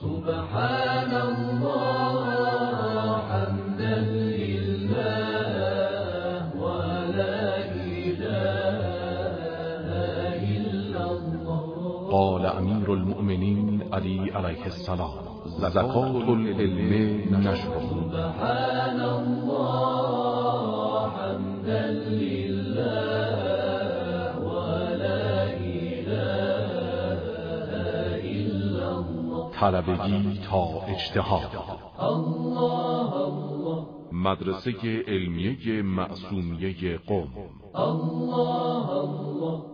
سبحان الله حمدا لله ولا إله إلا الله. قال امیر المؤمنین علی علیه السلام: زکات العلم نشر. سبحان الله حمدا لله ولا إله إلا الله. طلبگی تا اجتهاد. الله الله. مدرسه علمیه معصومیه قم. الله الله.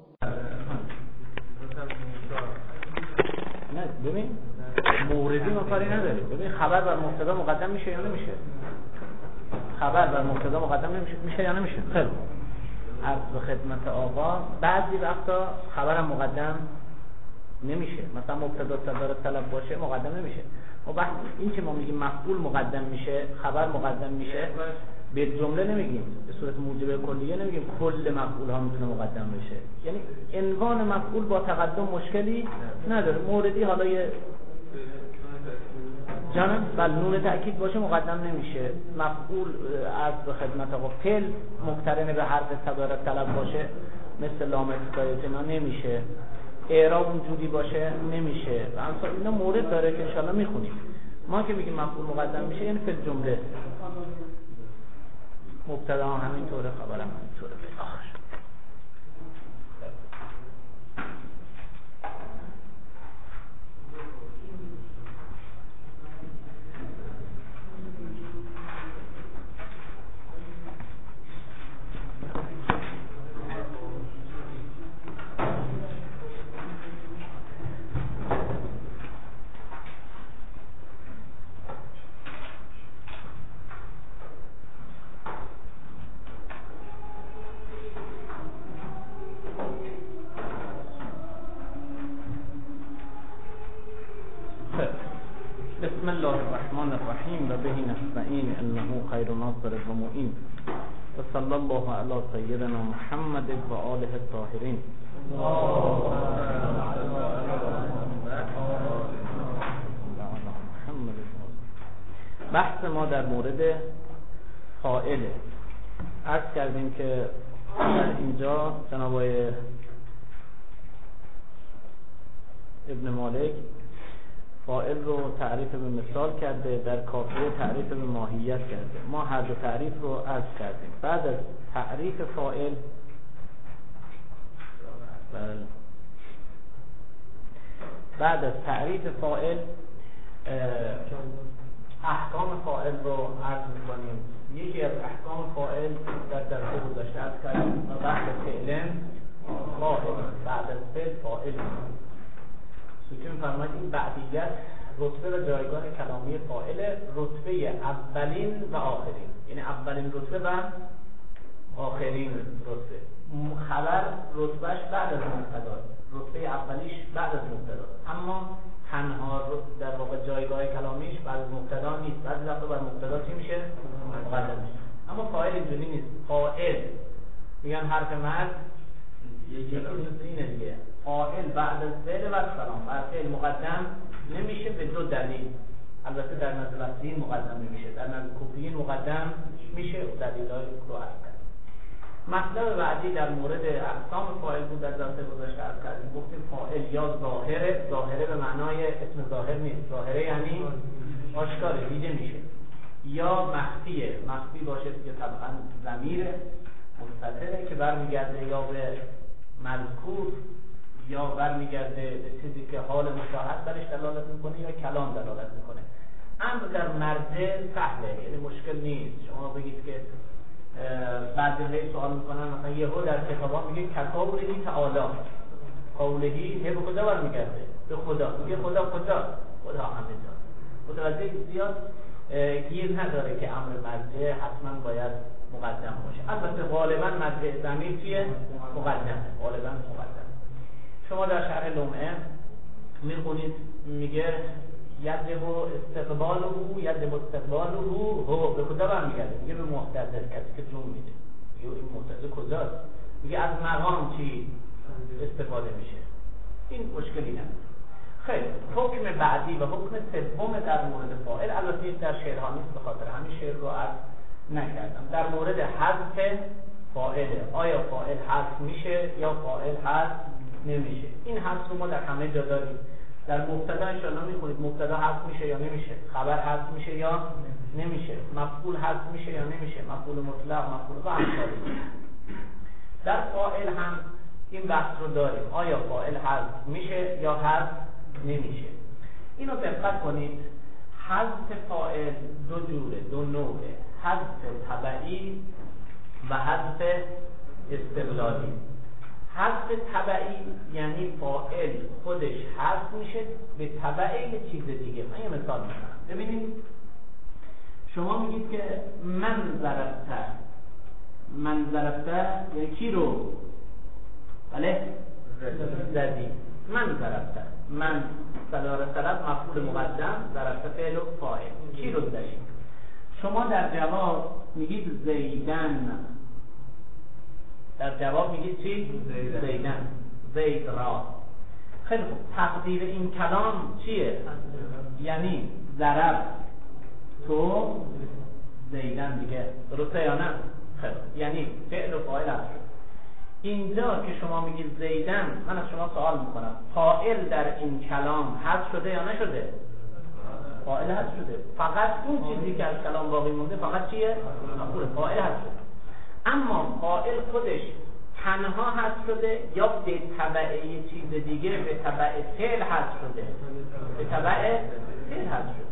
نه ببین موردی ما کاری نداریم. ببین خبر بر مبتدا مقدم میشه یا نمیشه؟ خبر بر مبتدا مقدم میشه یا نمیشه؟ خیلی عرض به خدمت آقا بعضی وقتا خبرم مقدم نمیشه. مثلا مبتدا صدر طلب باشه مقدم نمیشه. ما وقتی این که ما میگیم مفعول مقدم میشه، خبر مقدم میشه، به جمله نمیگیم، به صورت موجبه کلیه نمیگیم کل مفعول ها میتونه مقدم بشه. یعنی عنوان مفعول با تقدم مشکلی نداره. موردی حالا یه جانم بل نون تأکید باشه مقدم نمیشه. مفعول عرض به خدمت آقا فعل مقترن به حرف صدارت طلب باشه مثل لام افتایت اینا نمیشه. اعراب اونجوری باشه نمیشه. و همسال اینا مورد داره که انشاءالله میخونیم. ما که میگیم مفعول مقدم میشه یعنی فعل جمله، مبتدا هم همینطوره، خبر هم همینطوره. آخر بسم الله الرحمن الرحیم و به نستعین انه خیر ناصر و معین و صلی الله علی سیدنا محمد و آله الطاهرین. بحث ما در مورد فاعله. عرض کردیم که در اینجا جناب ابن مالک فاعل رو تعریف به مثال کرده، در کافیه تعریف به ماهیت کرده. ما هر دو تعریف رو عرض کردیم. بعد از تعریف فاعل احکام فاعل رو عرض می‌کنیم. یکی از احکام فاعل در درس گذشته عرض کردیم و بعد فعل فاعل، بعد از فعل فاعل که می‌فرماید این بعدیت رتبه و جایگاه کلامی فاعل رتبه اولین و آخرین، یعنی اولین رتبه و آخرین رتبه. خبر رتبهش بعد از مبتدا، رتبه اولیش بعد از مبتدا، اما تنها در واقع جایگاه کلامیش بعد از مبتدا نیست. بعضی وقتا بر مبتدا چی میشه؟ مقدم میشه. اما فاعل اینجوری نیست. فاعل میگن حرف مرد یکی اینه دیگه. فاعل بعد از فعل و سلام بر فعل مقدم نمیشه به دو دلیل. البته در نزد بصریین مقدم نمیشه، در نزد کوفیین مقدم میشه و دلیلای رو عرض کردیم. مطلب بعدی در مورد اقسام فاعل بود. در درس گذشته عرض کردیم گفتیم فاعل یا ظاهره به معنای اسم ظاهر نیست، ظاهره یعنی آشکاره، دیده میشه، یا مخفی باشه که طبعا ضمیر مستتره که برمیگرده یا به مذکور یا برمیگرده به چیزی که حال مشاهد درش دلالت میکنه یا کلام دلالت میکنه. امر در مرجع سهله، یعنی مشکل نیست. شما بگید که بعضی سوال میکنن مثلا یهو در کتابا میگه کتابی تعالی، قولهی به کجا برمیگرده؟ به خدا. میگه خدا کجا؟ خدا همه جا. متوجه زیاد گیر نداره که امر مرجع حتما باید مقدم باشه. البته غالبا مرجع ضمیر چیه؟ مقدمه. غالبا مقدم. شما در شرح لمعه میخونید میگه یجب استقباله هو به کجا برمیگرده؟ میگه به معتزل، کسی که جون میده. میگه این معتزل کجاست؟ میگه از مقام چی استفاده میشه. این مشکلی نداره. خیلی حکم بعدی و حکم سوم در مورد فاعل، البته در شعرها نیست، به خاطر همین شعر رو عرض نکردم. در مورد حذف فاعله، آیا فاعل حذف میشه یا فاعل حذف نمیشه؟ این حذف رو ما در همه جا داریم. در مبتدا ان شاء الله میخونید مبتدا حذف میشه یا نمیشه، خبر حذف میشه یا نمیشه، مفعول حذف میشه یا نمیشه، مفعول مطلق، مفعول و امثال. در فاعل هم این بحث رو داریم، آیا فاعل حذف میشه یا حذف نمیشه. اینو دقت کنید، حذف فاعل دو جوره، دو نوعه، حذف تبعی و حذف استقلالی. حذف تبعی یعنی فاعل خودش حذف میشه به تبع یه چیز دیگه. من یه مثال میزنم، ببینید شما میگید که من ضربته یعنی کی رو؟ بله؟ زدی. من ضربته، من طرف مفعول مقدم، ضربته فعل و فاعل، کی رو زدی؟ شما در جواب میگید زیدن. در جواب میگید چی؟ زیدن، زید را. خیلی خوب، تقدیر این کلام چیه؟ یعنی ضرب تو زیدن دیگه، درسته یا نه؟ خیلی خوب، یعنی فعل و فاعل هست شد. اینجا که شما میگید زیدن، من از شما سوال میکنم، فاعل در این کلام حذف شده یا نشده؟ فاعل حذف شده. فقط اون چیزی که از کلام باقی مونده فقط چیه؟ فاعل حذف شده. اما فاعل خودش تنها حذف شده یا به تبع یه چیز دیگه، به تبع فعل حذف شده؟ به تبع فعل حذف شده.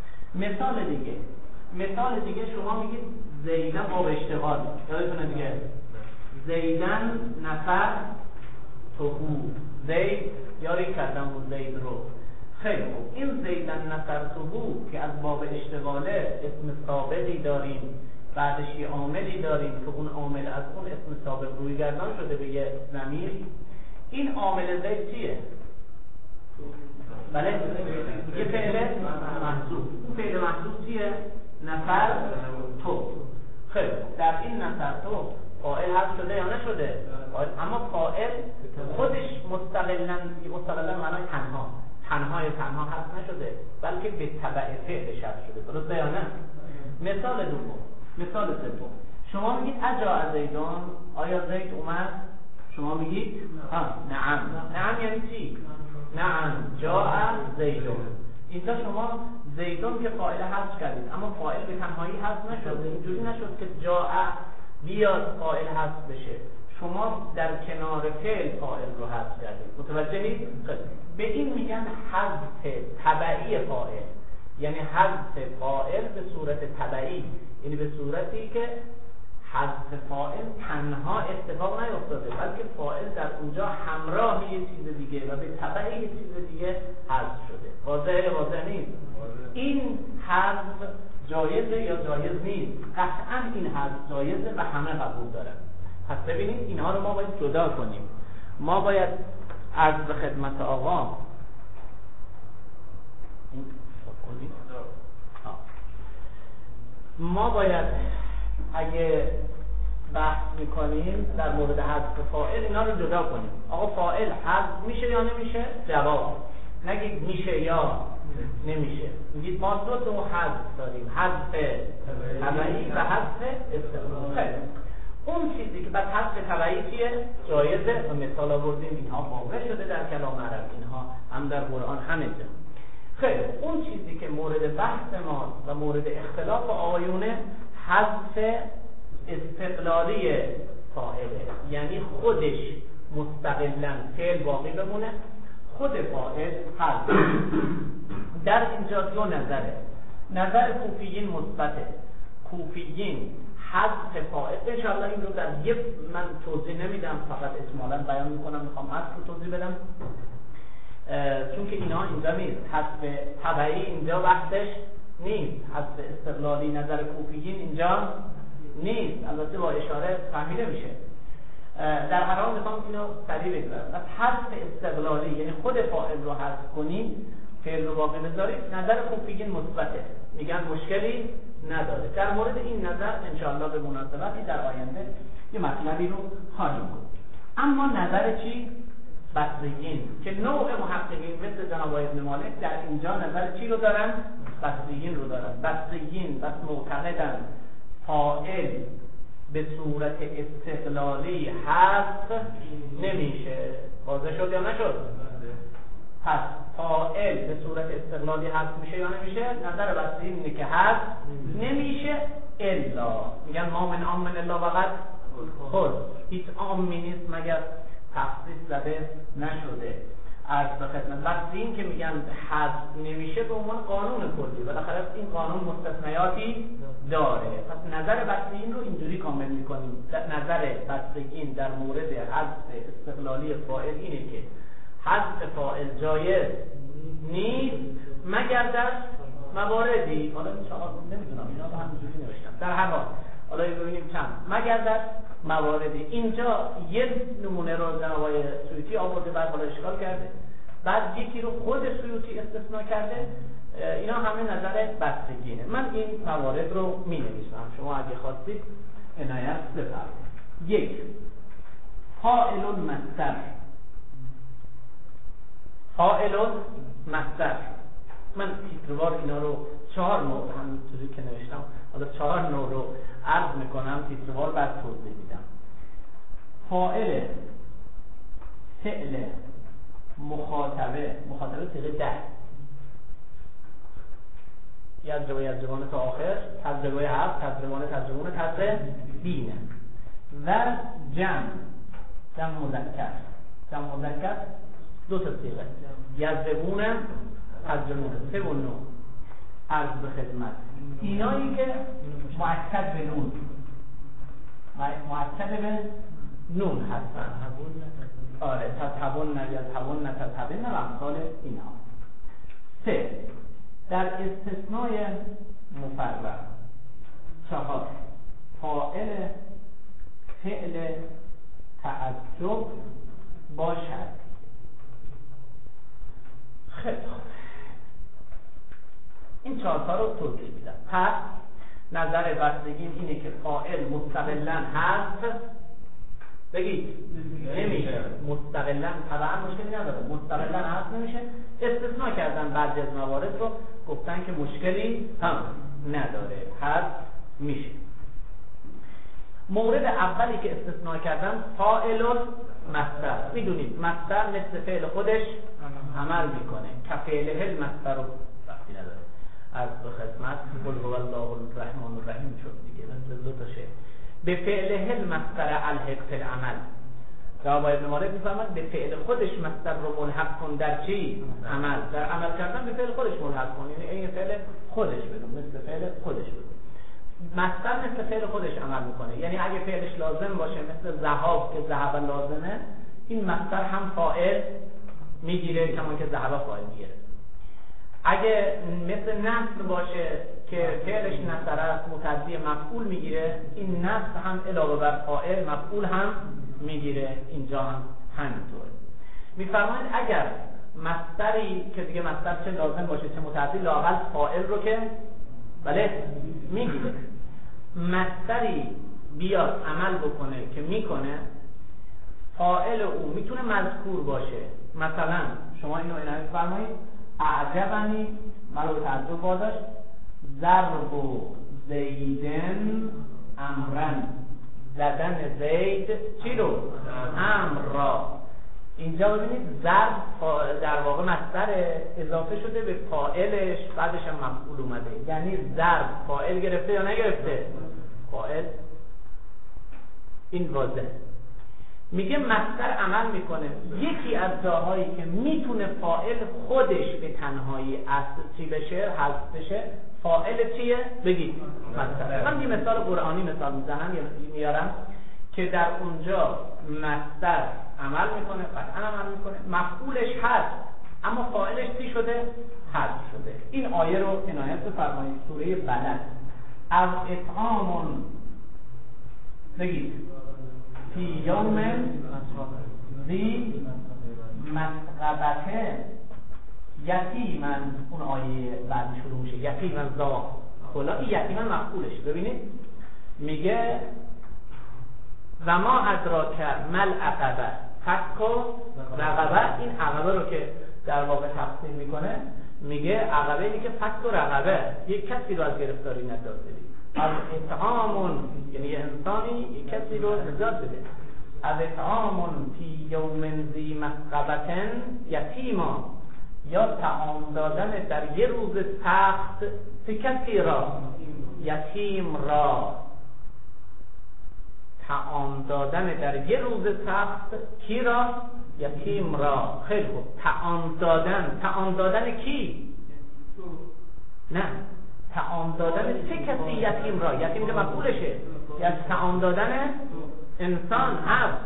مثال دیگه شما میگید زیدن باب اشتغال، یادتونه دیگه، زیدن نفر توهو، زید یاری کردم و زید رو. خیلی خوب، این زیدن نفر توهو که از باب اشتغاله اسم سابقی داریم، بعدش یه عاملی داریم که اون عامل از اون اسم سابق روی گردان شده به یه ضمیر. این عامل زید چیه؟ بله؟ یه فعل محذوف. اون فعل محذوف چیه؟ نفر تو. خیلی در این نفر تو فاعل حذف شده یا نشده؟ اما فاعل خودش مستقلا معنای تنها حذف نشده، بلکه به تبع فعلش حذف شده، درسته یا نه؟ مثال سوم، شما میگید اجا زیدون، آیا زید اومد؟ شما میگید نعم یعنی چی؟ نعم جاء زیدون. اینجا شما زیدون که فاعل حذف کردید، اما فاعل به تنهایی حذف نشد. اینجوری نشد که جاء بیاد فاعل حذف بشه، شما در کنار فعل فاعل رو حذف کردید. متوجهید؟ به این میگن حذف تبعی فاعل، یعنی حذف فاعل به صورت تبعی، یعنی به صورتی که حذف فاعل تنها اتفاق نیفتاده، بلکه فاعل در اونجا همراه یه چیز دیگه و به تبع یه چیز دیگه حذف شده. واضح نیست؟ این حذف جایزه یا جایز نیست؟ قطعا این حذف جایزه و همه قبول دارن. پس ببینید اینها رو ما باید جدا کنیم. ما باید عرض به خدمت آقا ما باید اگه بحث میکنیم در مورد حذف فاعل اینا رو جدا کنیم. آقا فاعل حذف میشه یا نمیشه؟ جواب نگید میشه یا نمیشه، میگید ما دو نوع حذف داریم، حذف تبعی و حذف استقلالی. اون چیزی که بعد حذف تبعی چیه؟ جایزه و مثال آوردیم، اینها واقع شده در کلام عرب، اینها هم در قرآن همه جا. خیلی اون چیزی که مورد بحث ما و مورد اختلاف آیونه حذف استقلالی فاعله، یعنی خودش مستقلاً فعل باقی بمونه، خود فاعل حذف. در اینجا دو نظره. نظر کوفیین مثبته. کوفیین حذف فاعل، انشاءالله این رو در من توضیح نمیدم، فقط اجمالاً بیان میکنم، میخوام حذف رو توضیح بدم چون که اینا اینجا نیست. حذف تبعی اینجا وقتش نیست، حذف استقلالی نظر کوفیین اینجا نیست، البته با اشاره فهمیده میشه. در هر حال میخوام اینو سریع بگذارم. پس حذف استقلالی یعنی خود فاعل رو حذف کنیم، فعل رو باقی بذارید، نظر کوفیین مثبته، میگن مشکلی نداره. در مورد این نظر انشاءالله به مناسبتی در آینده یه مطلبی رو خواهیم گفت. اما نظر چی؟ بصریین که نوع محققین مثل جناب ابن مالک در اینجا نظر چی رو دارن؟ بصریین رو دارن. بصریین بس معتقدن فاعل به صورت استقلالی حذف نمیشه. واضح شد یا نشد؟ پس فاعل به صورت استقلالی حذف میشه یا نمیشه؟ نظر بصریین اینه که حذف نمیشه الا میگن ما من عام من الا وقت خود هیچ عامی نیست مگر تخصیص زده نشده. عرض به خدمت بصریین که میگن حذف نمیشه به عنوان قانون کلی، بالاخره این قانون مستثنیاتی داره. پس نظر بصریین رو اینجوری کامل میکنیم. نظر بصریین در مورد حذف استقلالی فاعل اینه که حذف فاعل جایز نیست مگر در مواردی، حالا نمیدونم اینا رو همینجوری نوشتم، در هر حال حالا ببینیم چند، مگر در مواردی. اینجا یه نمونه رو جناب آقای سیوطی آورده، بعد حالا اشکال کرده، بعد یکی رو خود سیوطی استثناء کرده. اینا همه نظر بستگینه. من این موارد رو می نویسم، شما اگه خواستید عنایت بفرمایید. یک، فاعل مصدر. فاعل مصدر، من تیتروار اینا رو 4 نوع همینطوری که نوشتم، حالا 4 نوع رو عرض میکنم تیتروار بعد توضیح میدم. فاعل، فعل، مخاطبه صیغه 10 یجربه تا آخر، تجربه 7 تجربه تدریبینه و جمع مذکر 2 تا صیغه یجربونه تجربونه 3 و 9 عرض به خدمت. اینایی که مؤکد به نون هستن، آره تتبون و امثال اینها. 3 در استثنای مفرق. 4 فاعل فعل تعجب باشد. خیلی خوب، این 4 تا رو توضیح میدم. پس نظر بستگین اینه که فاعل مستقلاً حذف بگید نمیشه، مستقلاً طبعا مشکلی نداره، مستقلاً حذف نمیشه. استثناء کردن بعضی از موارد رو، گفتن که مشکلی هم نداره، حذف میشه. مورد اولی که استثناء کردن فاعل مصدر. میدونید مصدر مثل فعل خودش عمل میکنه، کفعله المصدر وقتی نداره. از به خدمت قل هو الله الرحمن الرحیم شد دیگه، مثل 2 تا شعر. به فعله المصدر الحق فی العمل. جواب ابن مالک میفرماد به فعل خودش مصدر رو ملحق کن در چی؟ عمل. در عمل کردن به فعل خودش ملحق کن، یعنی این فعل خودش بدون، مثل فعل خودش بدون. مصدر مثل فعل خودش عمل میکنه، یعنی اگه فعلش لازم باشه مثل ذهاب که ذهب لازمه، این مصدر هم فاعل میگیره کما که ذهب فاعل میگیره. اگه مثل نصب باشه که فعلش نصر است متعدی مفعول میگیره، این نصب هم علاوه بر فاعل مفعول هم میگیره. اینجا هم همینطوره. میفرمایید اگر مصدری که دیگه مصدر چه لازم باشه چه متعدی، لااقل فاعل رو که بله میگیره. مصدری بیاد عمل بکنه که میکنه، فاعل او میتونه مذکور باشه. مثلا شما اینو عنایت فرمایید، اعجبنی مرا تعجب واداشت، ضرب زیدن امرن، زدن زید چی رو؟ امر را. اینجا ببینید ضرب در واقع مصدر اضافه شده به فاعلش، بعدش هم مفعول اومده، یعنی ضرب فاعل گرفته یا نگرفته؟ فاعل. این واضح. میگه مصدر عمل میکنه. یکی از جاهایی که میتونه فاعل خودش به تنهایی اصل چی بشه، حذف بشه، فاعل چیه؟ بگید مصدر. من یه مثال قرآنی مثال میارم که در اونجا مصدر عمل میکنه، قطعا عمل میکنه، مفعولش هست اما فاعلش چی شده؟ حذف شده. این آیه رو عنایت بفرمایید، سوره بلد. از اطعام بگید فی یوم ذی مسغبته یتیمن، اون آیه بعد شروع میشه یتیمن ذا خلا، این یتیمن مفعولش. ببینید میگه و ما ادراک مل عقبه، فک و رقبه. این عقبه رو که در واقع تفسیر میکنه میگه عقبه اینه که فک و رقبه یک کسی رو از گرفتاری نجات بده، از اطعام یعنی یه انسانی یک کسی رو نجات بده، از اطعام فی یوم ذی مسغبة یتیما، یا طعام دادن در یه روز سخت چه کسی را؟ یتیم را. طعام دادن در یه روز سخت کی را؟ یتیم را. خیلی خوب. طعام دادن کی؟ نه، طعام دادن چه کسی یتیم را؟ یتیم که مفعولشه، یعنی طعام دادن انسان عبد،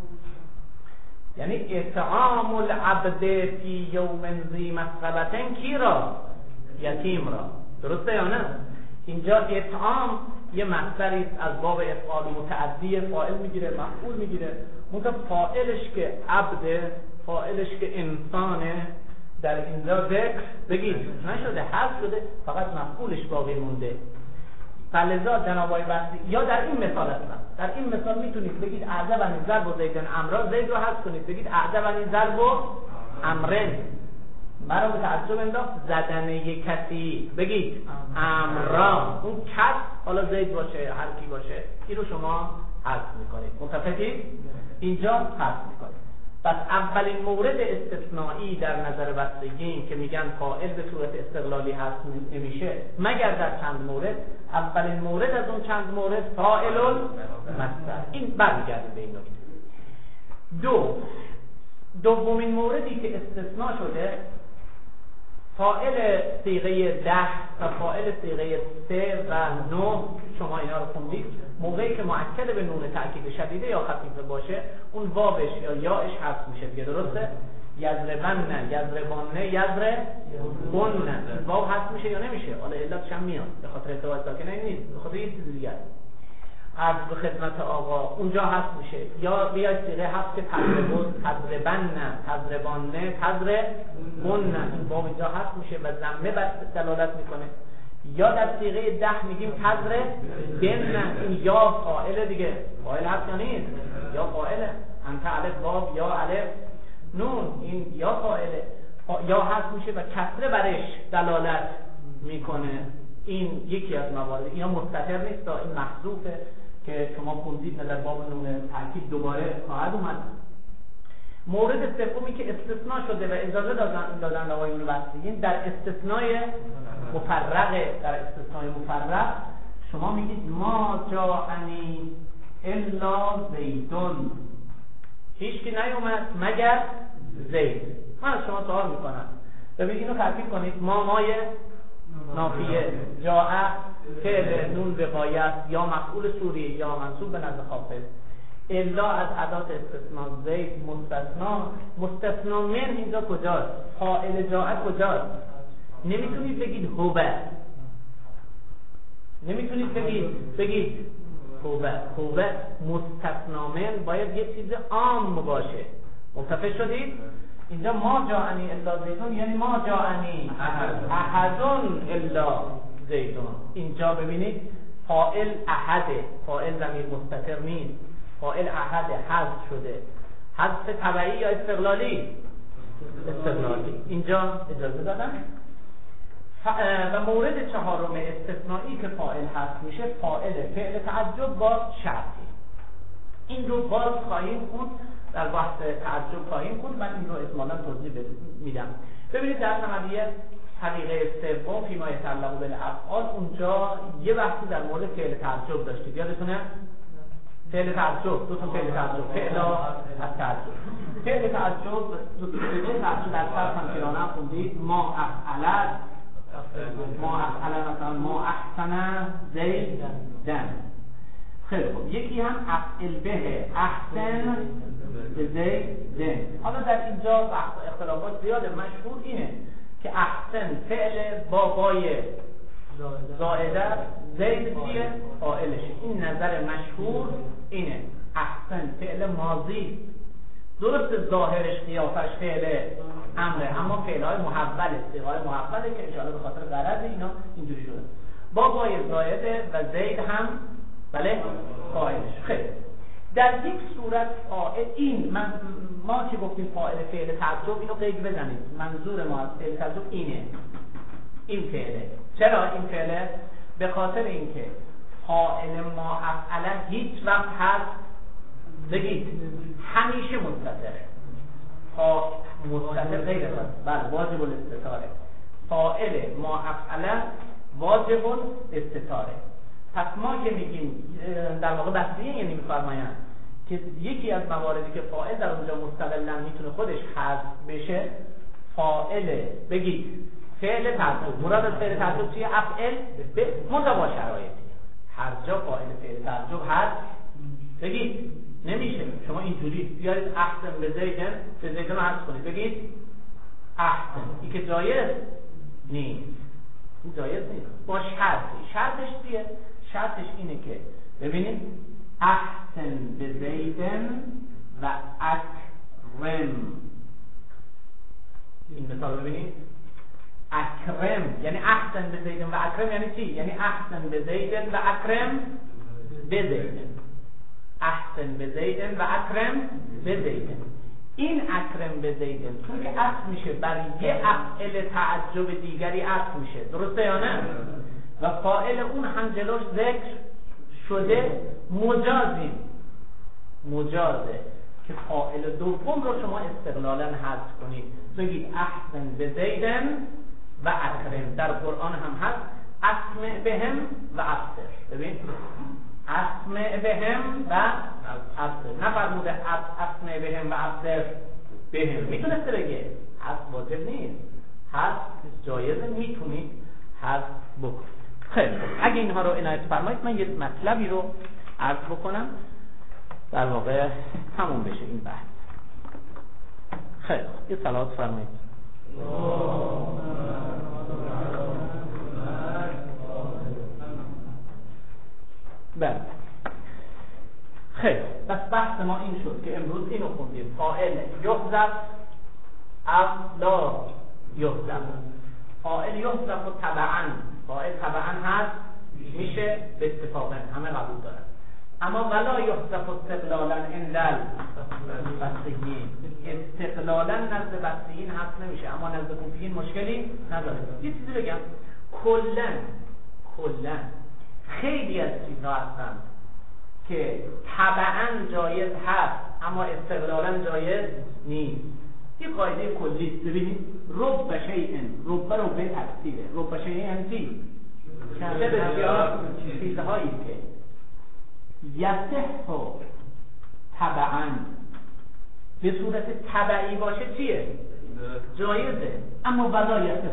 یعنی اطعام العبد فی یوم ذی مسغبة کی را؟ یتیم را. درسته یا نه؟ اینجا اطعام یه مصدری است از باب افعال متعدی، فاعل میگیره مفعول میگیره، منتها فاعلش که عبده، فاعلش که انسانه، در اینجا ذکر بگید نشده، حذف شده، فقط مفعولش باقی مونده. فلذا جناب آقای بسطی یا در این مثال هستن، در این مثال میتونید بگید اعجبنی ضرب و زیدن امرا، زید رو حذف کنید بگید اعجبنی ضرب و امرن، مرا به تعجب انداخت زدن یک کسی، بگید امرا، اون کس حالا زید باشه هر کی باشه این رو شما حذف میکنید. متفقید؟ اینجا حذف میکنید. پس اولین مورد استثنایی در نظر بستگی که میگن فاعل به صورت استقلالی هست نمیشه مگر در چند مورد. اولین مورد از اون چند مورد فاعل المصدر. این برمیگردیم به این نکته. دومین موردی که استثناء شده فاعل صیغه 10 و فاعل صیغه 3 و 9، شما اینا رو خوندید، موقعی که مؤکد به نون تأکید شدیده یا خفیفه باشه اون واوش یا یاش حذف میشه دیگه. درسته؟ یضربن، یضربانه، یضربون، واو حذف میشه یا نمیشه؟ حالا علتش هم میاد، به خاطر ارتباط ساکنه نیست، به خاطر یه چیز دیگه است. عرض به خدمت آقا اونجا حذف میشه. یا بیاید صیغه حذف که تضربن، تضربانه، تضربون، این واو اینجا حذف میشه و ضمه بر دلالت میکنه. یا در صیغه 10 میگیم تضربن، این یا فاعل دیگه، فاعل حذف یا نیست؟ یا فاعله، انت الف واو یا الف نون، این یا فاعله، یا حذف میشه و کسره برش دلالت میکنه. این یکی از موارد، اینا مستتر نیست، این محذوفه که شما خوندید در باب نون تأکید دوباره خواهد اومد. مورد سومی که استثناء شده و اجازه دادن آقایون بستگین در استثنای مفرقه. در استثنای مفرق شما میگید ما جاءنی الا زیدون، هیچ کی نیومد مگر زید. من از شما سوال میکنم، ببینید اینو ترکیب کنید. ما مای نافیه، جاء فعل نون وقایت یا مفعول سوری یا منصوب به نزد خافض، الا از ادات استثناء، زید مستثنا من اینجا کجاست؟ فاعل جاء کجاست؟ نمیتونید بگید هوبه، نمیتونید بگید هوبه. مستثنا من باید یه چیز عام باشه. متفق شدید؟ اینجا ما جاءنی الا زیدون یعنی ما جاءنی احدون الا زیدون. اینجا ببینید فاعل احده، فاعل ضمیر مستتر نیست، فاعل احده حذف شده. حذف تبعی یا استقلالی؟ استقلالی. اینجا اجازه دادن. و مورد چهارم استثنایی که فاعل حذف میشه فاعل فعل تعجب با شرطی. این رو باز خواهیم خوند، در بحث تعجب خواهیم خوند، من این رو اجمالا توضیح میدم. ببینید در عملیه طریقه سوم فیما یتعلق بالافعال اونجا یه بحثی در مورد فعل تعجب داشتید، یادتونه؟ فعل تعجب، دو تا فعل تعجب، فعل از تعجب. فعل تعجب دو تا فعل تعجب در صرف هم کرانه خوندید. ما افعل مثلا ما احسن زیدن. خیلی خوب. یکی هم افعل به، احسن زیدن. حالا در اینجا اختلافات زیاده، مشهور اینه که احسن فعل با بای زائده، زید چیه؟ فاعلشه. این نظر مشهور اینه. احسن فعل ماضی، درست ظاهرش قیافش فعل امره، اما فعلهای محوله، صیغه‌های محوله که انشاءالله به خاطر غرض اینا اینجوری شده. با بای زائده و زید هم بله فاعلش. خیلی در یک صورت فاعل این ما که گفتیم فاعل فعل تعجب، اینو قید بزنید. منظور ما از فعل تعجب اینه، این فعله. چرا این فعله؟ به خاطر اینکه فاعل ما افعله هیچ وقت هست بگید همیشه مستتره. مستتر غیر است، بله واجب الاستتاره. فاعل ما افعله واجب الاستتاره. پس ما که میگیم در واقع بصریه، یعنی میفرمایند که یکی از مواردی که فاعل در اونجا مستقلا میتونه خودش حذف بشه فاعل بگید فعل تعجب. مراد از فعل تعجب چیه؟ افعل به متوا شرایطی. هر جا فاعل فعل تعجب هست بگید نمیشه. شما اینجوری بیارید احسن به زیدن، به زیدن رو حذف کنید بگید احسن، این که جایز نیست، این جایز نیست. با شرطی. شرطش چیه؟ شرطش اینه که ببینید احسن به زیدن و اکرم. این مثال ببینید اکرم یعنی احسن به زیدن و اکرم یعنی چی؟ یعنی احسن به زیدن و اکرم به زیدن. احسن به زیدن و اکرم به زیدن. این اکرم به زیدن چون که عطف میشه بر یه افعل تعجب دیگری عطف میشه، درسته یا نه؟ و فاعل اون هم جلوش ذکر شده مجازه که فاعل دوم رو شما استقلالا حذف کنید، بگید احسن به زیدن و اکرم. در قرآن هم هست اسمع بهم و ابصر. ببین اسمع بهم و ابصر، نفرموده اسمع بهم و ابصر بهم. میتونسته بگه هست، واجب نیست، هست جایزه، میتونید هست بکنید. خیلی خوب، اگه اینها رو عنایت فرمایید من یه مطلبی رو عرض بکنم در واقع تموم بشه این بحث. خیلی خوب، یه صلوات فرمایید. بله خیلی، بس بحث ما این شد که امروز اینو خوندیم فاعل یحذف او لا یحذف. فاعل یحذف و تبعا، فاعل تبعا هست میشه به اتفاق همه قبول دارن، اما ولا یحذف استقلالا اندل بصریین. استقلالا نزد بصریین هست نمیشه، اما نزد کوفیین مشکلی نداره. یه چیزی بگم، کلا خیلی از چیزها هستند که تبعا جایز هست اما استقلالا جایز نیست. یه قاعده کلی ببینید، رب شیئن، رب تفسیره، رب شیئن چی؟ چه بسیار چیزهایی که یصح تبعا به صورت تبعی باشه چیه؟ جایزه، اما ولا یصح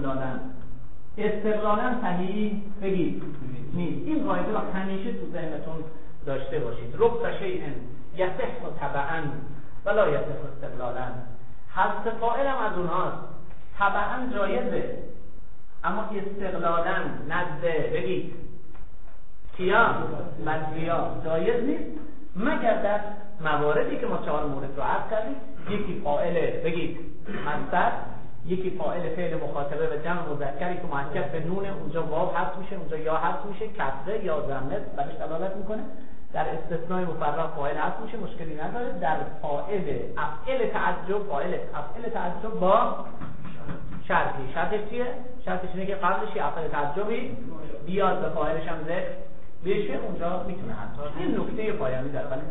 استقلالا صحیح بگید نیست. این قاعده رو همیشه تو ذهنتون داشته باشید. رب شیئن یصح تبعا ولا یصح استقلالا. حذف فاعل هم از اونهاست، تبعا جایزه اما استقلالا نزد بگید کیا؟ بصریا جایز نیست، مگر در مواردی که ما 4 مورد رو عرض کردیم. یکی فاعل بگید مصدر، یکی فاعل فعل مخاطبه و جمع مذکری که مرکب به نون، اونجا واو حذف میشه، اونجا یا حذف میشه، کسره یا ضمه برش دلالت میکنه. در استثناء مفرغ فاعل حذف میشه، مشکلی نداره. در فاعل افعل تعجب، فاعل افعل تعجب با شرطی. شرطش چیه؟ شرطش اینه که قبلش یه افعل تعجبی بیاد و فاعلش هم ذکر بشه، اونجا میتونه حذف. این نکته پایانی در ولی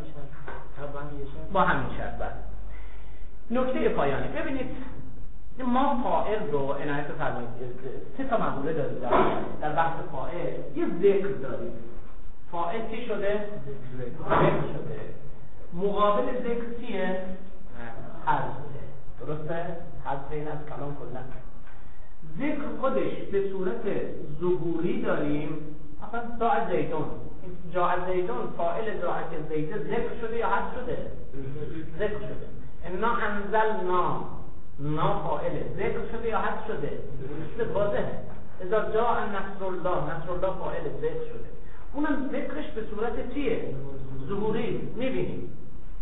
با همین شرط. بعد نکته پایانی ببینید، ما فاعل رو عنایت فرمایید 3 تا مقوله داریم در بحث فاعل. یه ذکر داریم، فاعل چی شده؟ ذکر شده. مقابل ذکر چیه؟ حذف. درسته؟ حذف این از کلام کلا. ذکر خودش به صورت ظهوری داریم، مثلا جاء زیدون. جاء زیدون فاعل جاء زید ذکر شده یا حذف شده؟ ذکر شده. انا انزلنا، نا فاعل ذکر شده یا حذف شده؟ واضحه. اذا جاء نصر الله فاعل ذکر شده. اونم ذکرش به صورت چیه؟ ظهوری میبینیم.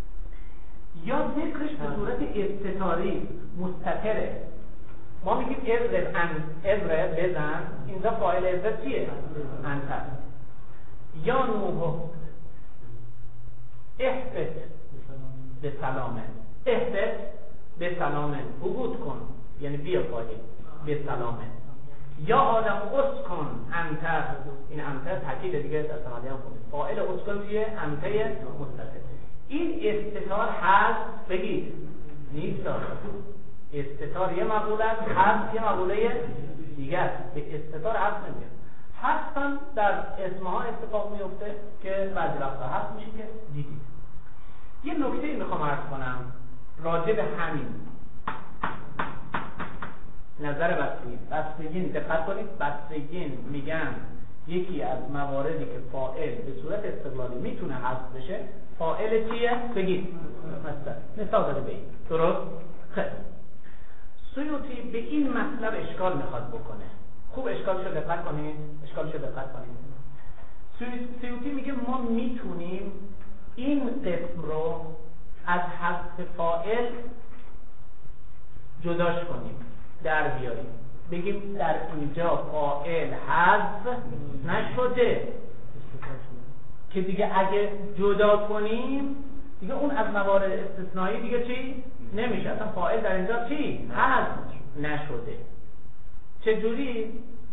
یا ذکرش به صورت استتاری مستتره. ما میگیم اضرب بزن، اینجا فاعل اضرب چیه؟ انت. یا نوح اهبط به سلامه، اهبط به سلامه، حبوط کن یعنی بیا پایین به سلامه. یا آدم اسکن انت، این انت تاکید دیگه در سماعی هم کنید، فاعل اسکن چیه؟ انته مستتر. این استتار هست بگید نیست، استتار یه مقوله است، هست یه مقوله دیگه است. به استتار هست نمیاد. هستن در اسمها اتفاق میفته که بعضی وقتا هست میشه که دیدید. یه نکته میخوام عرض کنم راجع به همین نظر بصریین. دقت کنید، بصریین میگن یکی از مواردی که فاعل به صورت استقلالی میتونه حذف بشه، فاعل چیه؟ بگید مثال داره به این. درست؟ خیلی سیوطی به این مطلب اشکال میخواد بکنه. خوب اشکالشو دقت کنید، سیوطی میگه ما میتونیم این قسم رو از حذف فاعل جداش کنیم، در بیاریم، بگیم در اینجا فاعل حذف نشده که دیگه اگه جدا کنیم دیگه اون از موارد استثنایی دیگه چی؟ نمیشه. اصلا فاعل در اینجا چی؟ حذف نشده. چجوری؟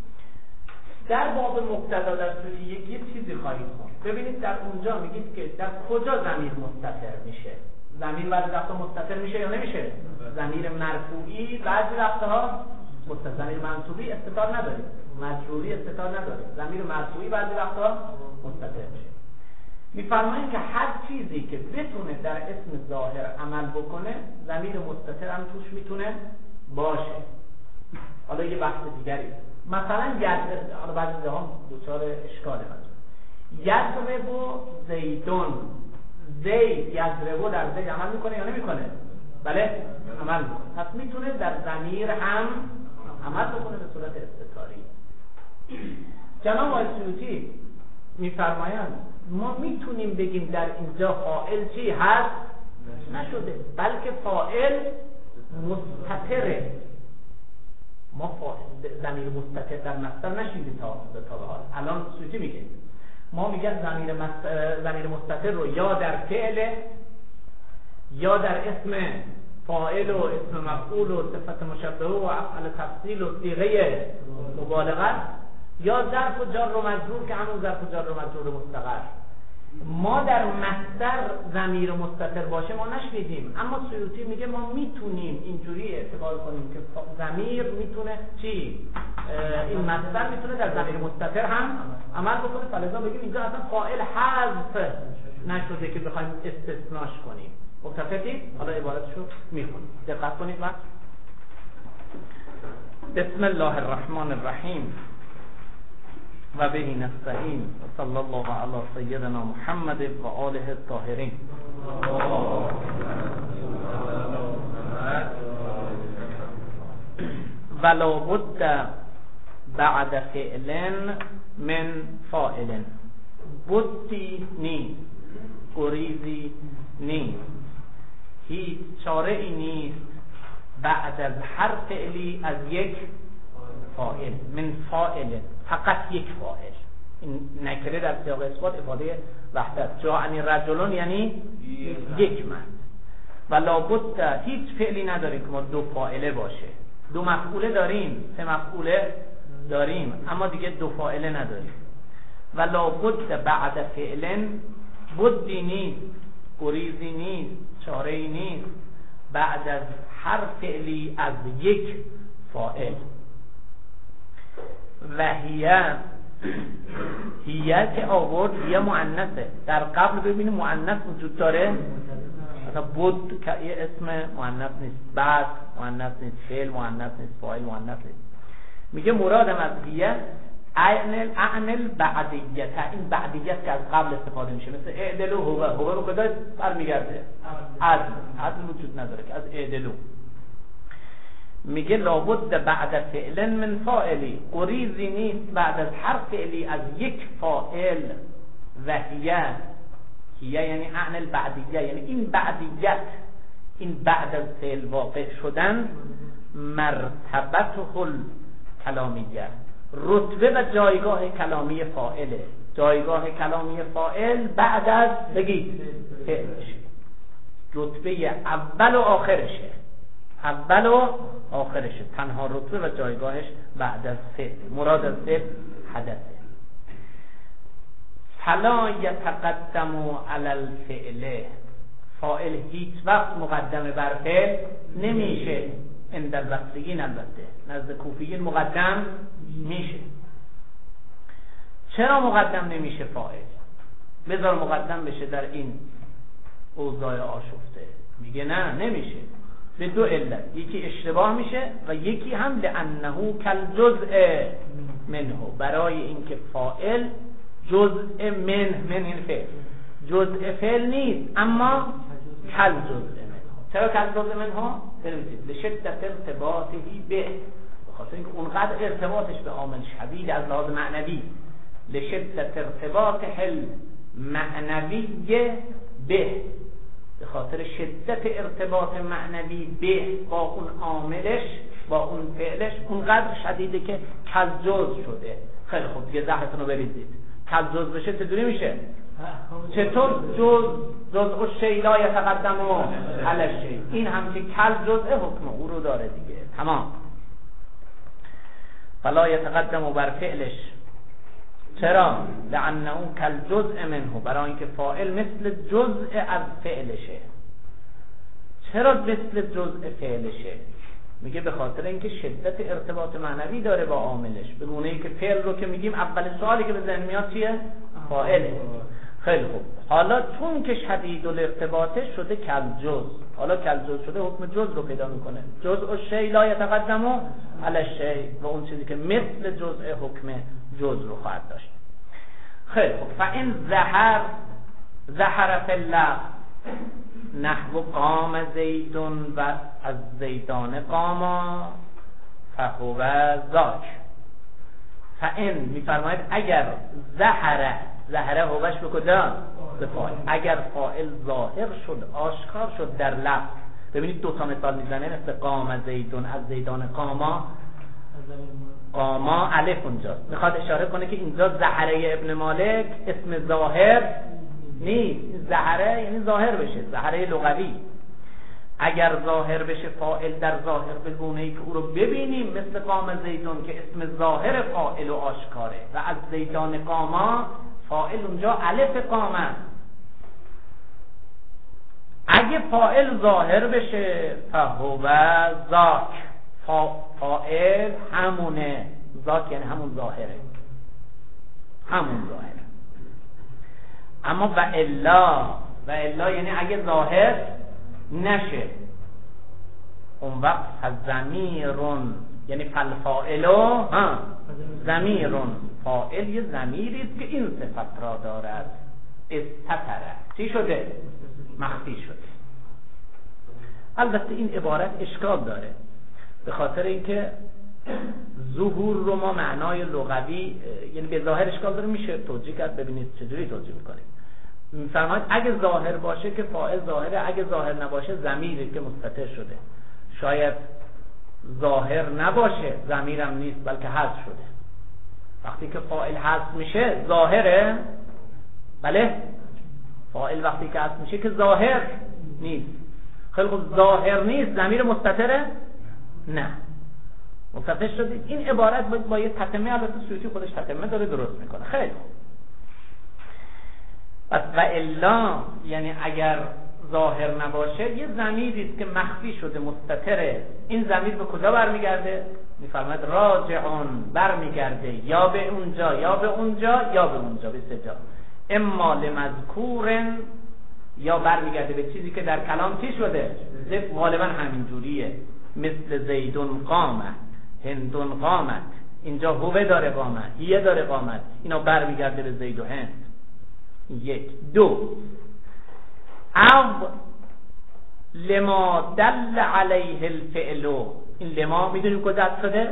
در باب مقتضا در سوره یه چیزی خواهید خوند. ببینید در اونجا میگید که در کجا ضمیر مستتر میشه. ضمیر بعضی وقتا مستتر میشه یا نمیشه؟ ضمیر مرفوعی بعضی وقتها مستتر، ضمیر منصوبی استتار نداره، مجروری استتار نداره، ضمیر مرفوعی بعضی وقتا مستتر میشه. میفرمایید که هر چیزی که بتونه در اسم ظاهر عمل بکنه ضمیر مستتر هم توش میتونه باشه. حالا یه بحث دیگری، مثلا حالا بعضی جاها دوچار اشکاله، یضرب زیدون، زید یضرب در زید عمل میکنه یا نمیکنه؟ بله عمل میکنه. پس میتونه در ضمیر هم عمل بکنه به صورت استتاری. جناب آقای سیوطی میفرمایند ما میتونیم بگیم در اینجا فاعل چی هست نشده، بلکه فاعل مستتره. ما ضمیر مستتر در مصدر نشیدیم تا به حال. الان سیوطی میگه ما میگن ضمیر مستتر رو یا در فعل یا در اسم فاعل و اسم مفعول و صفت مشبهه و افعال تفصیل و صیغه مبالغه یا ظرف و جار و مجرور که همون ظرف و جار و مجرور مستقر. ما در مصدر ضمیر مستتر باشه ما نشنیدیم، اما سیوطی میگه ما میتونیم اینجوری اعتبار کنیم که ضمیر میتونه چی؟ این مصدر میتونه در ضمیر مستتر هم عمل بکنه. فلذا بگیم اینجا اصلا فاعل حذف نشده که بخوایم استثناش کنیم. متفقید؟ حالا عبارتشو میخونیم، دقت کنید. بسم الله الرحمن الرحیم و به نستعین و صلی الله علی سیدنا محمد و آله الطاهرین. ولا بد بعد فعل من فاعل، بدی نیست، گریزی نیست، هیچ چاره ای نیست بعد از هر فعلی از یک فاعل. من فاعل، فقط یک فاعل. این نکره در سیاق اثبات افاده وحدت. جاءنی رجلون یعنی یک مرد. و لابد هیچ فعلی نداریم که ما دو فاعله باشه. دو مفعوله داریم، سه مفعوله داریم، اما دیگه دو فاعله نداریم. و لابد بعد فعل، بدی نیست، گریزی نیست، چاره‌ای نیست بعد از هر فعلی از یک فاعل. و هیه که آورد هیه مؤنثه. در قبل ببینیم مؤنث وجود داره، مثلا بود که یه اسم مؤنث نیست، بعد مؤنث نیست، فعل مؤنث نیست، فاعل مؤنث نیست. میگه مرادم از هیه اعنل بعدیت، این بعدیت که از قبل استفاده میشه، مثل اعدلو هو رو کجا برمیگرده؟ عدل وجود نداره که از اعدلو. میگه لابد بعد فعل من فاعلی، گریزی نیست بعد از هر فعلی از یک فاعل. و هیه یعنی اعنل بعدیه، یعنی این بعدیت، این بعد از فعل واقع شدن، مرتبته کلامیه، رتبه و جایگاه کلامی فاعله. جایگاه کلامی فاعل بعد از بگید فعلشه، رتبه اول و آخرشه، اول و آخرشه، تنها رتبه و جایگاهش بعد از فعل. مراد از فعل حدثه. فلا یتقدم علی الفعل، فاعل هیچ وقت مقدم بر فعل نمیشه. عند البصریین البته، نزد کوفیین مقدم میشه. چرا مقدم نمیشه فاعل؟ بذار مقدم بشه در این اوضاع آشفته. میگه نه نمیشه، به دو علت، یکی اشتباه میشه و یکی هم لانه کالجزء منه، برای اینکه فاعل جزء من این فعل جزء فعل نیست، اما کالجزء منه. چرا کالجزء منه؟ بنویسید لشدت ارتباطه به، بخاطر اینکه اونقدر ارتباطش به عامل شدید از لحاظ معنوی، لشدت ارتباطه المعنوی به، به خاطر شدت ارتباط معنوی به با اون عاملش، با اون فعلش اونقدر شدیده که کالجزء شده. خیلی خوب دیگه زهرتون رو بریزید. کالجزء بشه چطوری میشه؟ چطور جزء الشیء لا یتقدم علی الشیء، این هم که کالجزء حکم او رو داره دیگه. تمام. فلا یتقدم بر فعلش. چرا؟ لانه کالجزء منه، برای اینکه فاعل مثل جزء از فعلشه. چرا مثل جزء فعلشه؟ میگه به خاطر اینکه شدت ارتباط معنوی داره با عاملش، به گونه ای که فعل رو که میگیم اول سوالی که به ذهن میاد چیه؟ فاعله. خیلی خوب، حالا چون که شدید الارتباطه شده کالجزء، حالا کالجزء شده حکم جزء رو پیدا میکنه. جزء الشیء لا یتقدم علی الشیء، و اون چیزی که مثل جزء حکم جزء رو خواهد داشت. خیلی خوب، فإن ظهر فی اللفظ نحو قام زید و از زیدان قاما فهو ذاک. فإن میفرماید اگر ظهر هوش به کجا؟ به فاعل. اگر فاعل ظاهر شد، آشکار شد در لفظ. ببینید دو تا مثال میزنه، مثل قام زیدون از زیدان قاما. قاما الف اونجاست، میخواد اشاره کنه که اینجا زهره ابن مالک اسم ظاهر نیست. زهره یعنی ظاهر بشه، زهره لغوی. اگر ظاهر بشه فاعل در ظاهر به گونه‌ای که او رو ببینیم، مثل قام زیدون که اسم ظاهر فاعل و آشکاره، و از زیدان قاما فاعل اونجا الف قامه. اگه فاعل ظاهر بشه فهو ذاک، فاعل همونه، ذاک یعنی همون ظاهره، همون ظاهره. اما و الا یعنی اگه ظاهر نشه، اون وقت فضمیرون یعنی فالفاعلو ضمیرون، فاعل یه ضمیری است که این صفت را دارد. استتره چی شده؟ مخفی شده. البته این عبارت اشکال داره، به خاطر اینکه ظهور رو ما معنای لغوی یعنی به ظاهر اشکال داره، میشه توجیه کرد. ببینید چجوری توجیه میکنه. میفرماید اگه ظاهر باشه که فاعل ظاهره، اگه ظاهر نباشه ضمیری که مستتر شده. شاید ظاهر نباشه، ضمیرم نیست بلکه حذف شده. وقتی که فاعل حذف میشه ظاهره، بله فاعل وقتی که حذف میشه که ظاهر نیست. خیلی خوب، ظاهر نیست، ضمیر مستتره؟ نه، مستتر شده. این عبارت با یه تتمه، البته سیوطی خودش تتمه داره درست میکنه. خیلی خوب، پس و الا یعنی اگر ظاهر نباشه یه ضمیری است که مخفی شده، مستتره. این ضمیر به کجا برمیگرده؟ میفرماید راجعون، برمیگرده یا به اونجا یا به اونجا یا به اونجا، به سه جا. اما لمذکورن، یا برمیگرده به چیزی که در کلام چی شده، غالبا همین جوریه. مثل زیدون قامت، هندون قامت، اینجا هوه داره قامت، هیه داره قامت، اینا برمیگرده به زید و هند. یک. دو، او لما دل علیه الفعل، این لما میدونیم کجا شده؟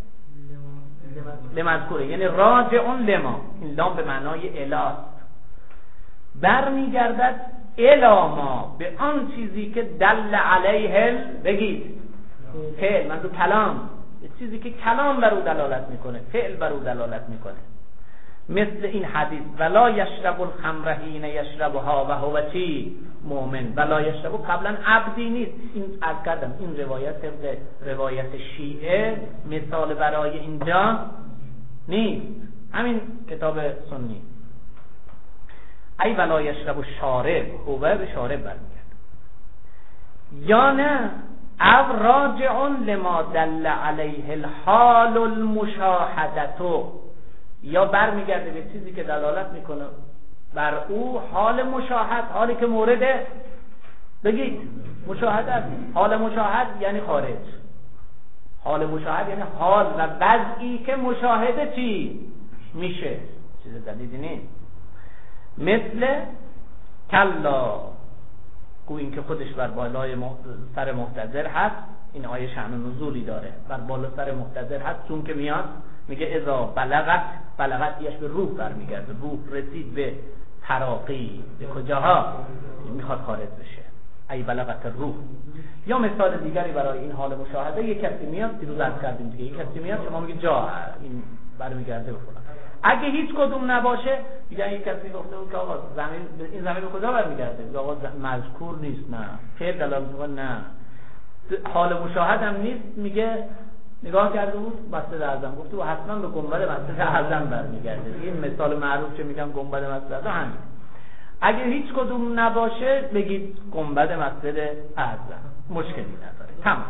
لمذکوره، یعنی راجعون لما، این لام به معنای الاست، برمیگردد الا ما، به آن چیزی که دل علیه بگید فعل، منظور کلام، چیزی که کلام بر او دلالت میکنه، فعل بر او دلالت میکنه. مثل این حدیث ولا یشرب الخمر حین یشربها و هو چی مؤمن. ولا یشرب قبلا عبدی نیست، این از کردم این روایت شیعه مثال برای اینجا نیست، همین کتاب سنی. ای ولا یشرب الشارب، هو به شارب برمیگرد. یا نه او راجع لما دل علیه الحال المشاهدتو، یا برمیگرده به چیزی که دلالت میکنه بر او حال مشاهد، حالی که مورد بگید مشاهده است. حال مشاهد یعنی خارج، حال مشاهد یعنی حال و وضعی که مشاهده چی میشه، چیز جدیدی نیست. مثل کلا، گویا این که خودش بر بالای سر محتضر هست، این آیه شأن نزولی داره، بر بالا سر محتضر هست، چون که میاد میگه اذا بلغت یش به روح برمیگرده، روح رسید به تراقی، به کجاها میخواد خارج بشه، ای بلغت روح. یا مثال دیگری برای این حال مشاهده، یک کسی میاد، دیروز عرض کردیم دیگه، یک کسی میاد شما میگه جا این برمیگرده به فلان. اگه هیچ کدوم نباشه میگن یک کسی گفته بود که آقا این زمین به کجا برمیگرده، میگه آقا مذکور نیست، نه فعل دلالت میکنه، نه حال مشاهد هم نیست، میگه نگاه کرده بود مسجد اعظم، گفته بود حتما به گنبد مسجد اعظم برمیگرده. این مثال معروف که میگم گنبد مسجد اعظم همین. اگه هیچ کدوم نباشه بگید گنبد مسجد اعظم، مشکلی نداره، تمام.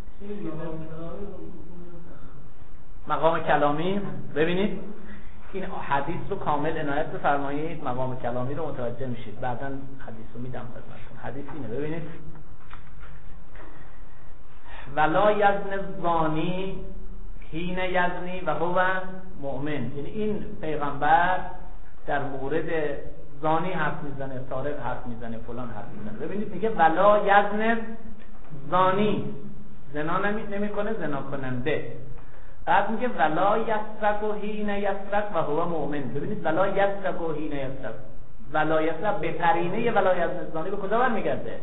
مقام کلامی ببینید این حدیث رو کامل عنایت بفرمایید، مقام کلامی رو متوجه میشید، بعداً حدیث رو میدم خدمتتون. حدیث اینه، ببینید ولا یزن الزانی حین یزنی و هو مؤمن، یعنی این پیغمبر در مورد زانی حرف میزنه، سارق حرف میزنه، فلان حرف میزنه. ببینید میگه ولا یزن زانی، زنا نمیکنه، زنا کننده. بعد میگه ولا یسرق حین یسرق و هو مؤمن. ببینید ولا یسرق حین یسرق، ولا یسرق به قرینه ولا یزن زانی به کجا برمیگرده؟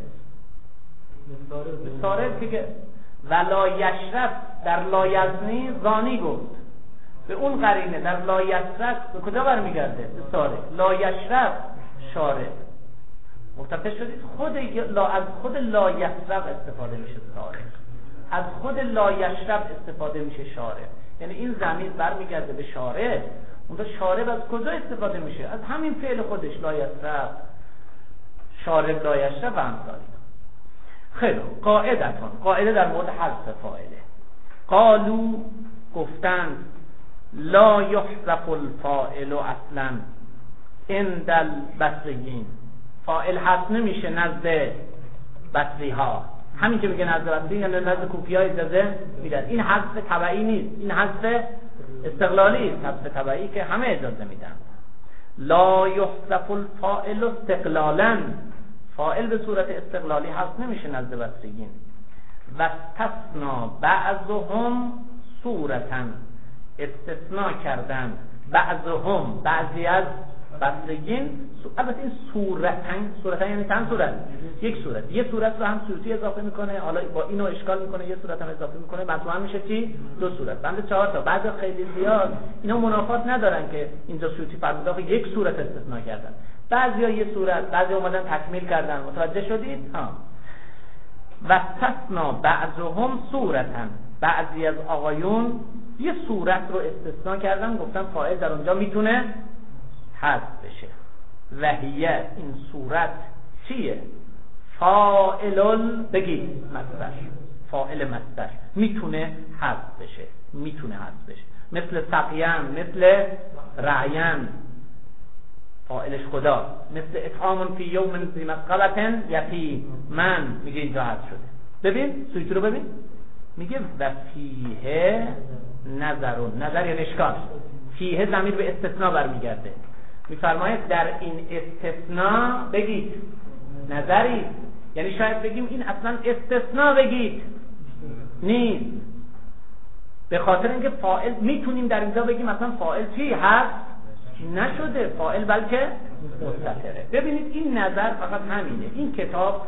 به سارق دیگه. ولا یشرب در لا یزنی زانی گفت، به اون قرینه در لا یسرق به کجا برمیگرده؟ به سارق. لا یشرب شارب. متوجه شدید؟ از خود لا یسرق استفاده میشه سارق، از خود لا یشرب استفاده میشه شارب. یعنی این ضمیر برمیگرده به شارب. اون شارب از کجا استفاده میشه؟ از همین فعل خودش، لا یسرب شارب لا یشرب و امثالی. خیلی قاعده در مورد حذف فاعله. قالو گفتند لا یحذف الفاعل اصلا عند البصریین، فاعل حذف نمیشه نزد بصری ها. همین که میگه نزد بصری یعنی نزد کوفی ها اجازه میدن. این حذف تبعی نیست، این حذف استقلالی است، حذف تبعی که همه اجازه میدن. لا یحذف الفاعل استقلالا، فاعل به صورت استقلالی حذف نمیشه نزد بصریین. و استثنا بعضهم صورتا، استثناء کردن بعضهم بعضی از بصریین. البته این صورتا یعنی چند صورت؟ یک صورت. یه صورت رو هم سیوطی اضافه میکنه، حالا با اینو اشکال میکنه، یه صورت هم اضافه میکنه، مجموعاً میشه چی؟ دو صورت. بنده 4 تا. بعضی خیلی زیاد اینا منافات ندارن که اینجا سیوطی فرموده یک صورت استثناء کردن، بعضیا یه صورت، بعضی اومدن تکمیل کردن. متوجه شدید؟ ها. و استثنا بعضهم صورتا، بعضی از آقایون یه صورت رو استثناء کردن، گفتن فاعل در اونجا میتونه حذف بشه. وهیه، این صورت چیه؟ فاعل بگید مصدر، فاعل مصدر میتونه حذف بشه، میتونه حذف بشه. مثل سقیان، مثل رعیان فاعلش خدا، مثل اطعام فی یوم ذی مسغبة یتیما، میگه اینجا حذف شده. ببین سویت رو ببین، میگه و فیه نظرون، نظر یعنی اشکال. فیه ضمیر به استثناء برمیگرده، میفرماید در این استثناء بگید نظری، یعنی شاید بگیم این اصلا استثناء بگید نیست، به خاطر اینکه فاعل میتونیم در اینجا بگیم اصلا فاعل چی هست نشده، فاعل بلکه مستتره. ببینید این نظر فقط همینه. این کتاب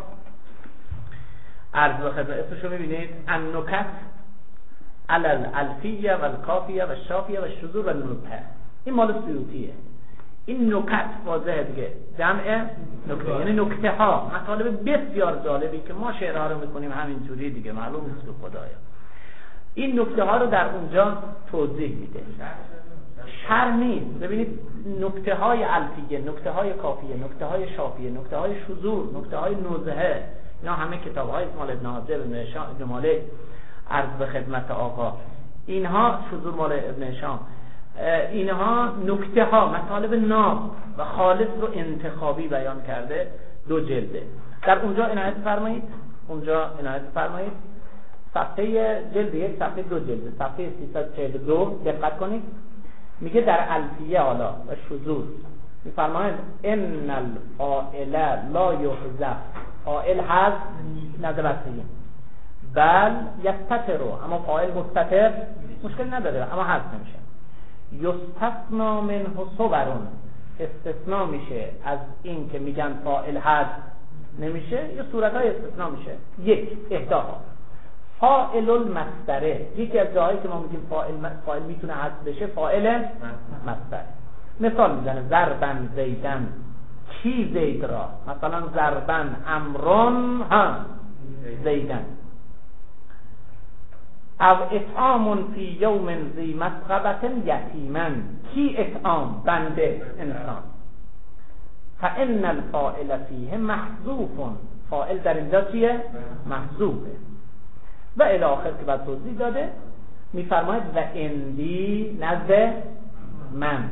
عرض و خدمت اسمشو ببینید، النکت علی الالفیه و الکافیه و الشافیه و الشذور و النبه. این مال سیوطیه. این نکت واضحه دیگه، جمع نکته، یعنی نکته ها، مطالب بسیار جالبی که ما شعرها رو میکنیم همینجوری دیگه، معلوم نیست که خدایا. این نکته ها رو در اونجا توضیح میده، شرح نیست. ببینید نکته های الفیه، نکته های کافیه، نکته های شافیه، نکته های شذور، نکته های نزهه، اینا همه کتاب های اسماعیل ابن حاجب، ابن مالک، عرض به خدمت آقا، اینها شذور مال ابن هشام، اینها نکته ها، مطالب ناب و خالص رو انتخابی بیان کرده، 2 جلده. در اونجا عنایت فرمایید، صفحه جلد 1 صفحه 2 جلد، صفحه 342 دقت کنید. میگه در الفیه حالا و شذور میفرماید ان الفاعل لا یحذف، فاعل حذف نذبتیم، بل یستتر، اما فاعل مستتر مشکل نداره اما حذف نمیشه. یستثنا منه صورون، استثناء میشه از این که میگن فاعل حذف نمیشه، یه صورتای استثناء میشه. 1 احداها فاعل المصدره، یکی از جاهایی که ما میگیم فاعل میتونه حذف بشه فاعل مصدر. مثال میزنه ضربن زیدن، کی زید را، مثلا ضربن امرون ها زیدن، او اطعام فی یوم ذی مسغبة یتیما، کی اطعام، بنده انسان، فان الفاعل فیه محذوف، فاعل در اینجا چیه؟ محذوفه. و الی آخر که بعد توضیح داده میفرماید و اندی نزد من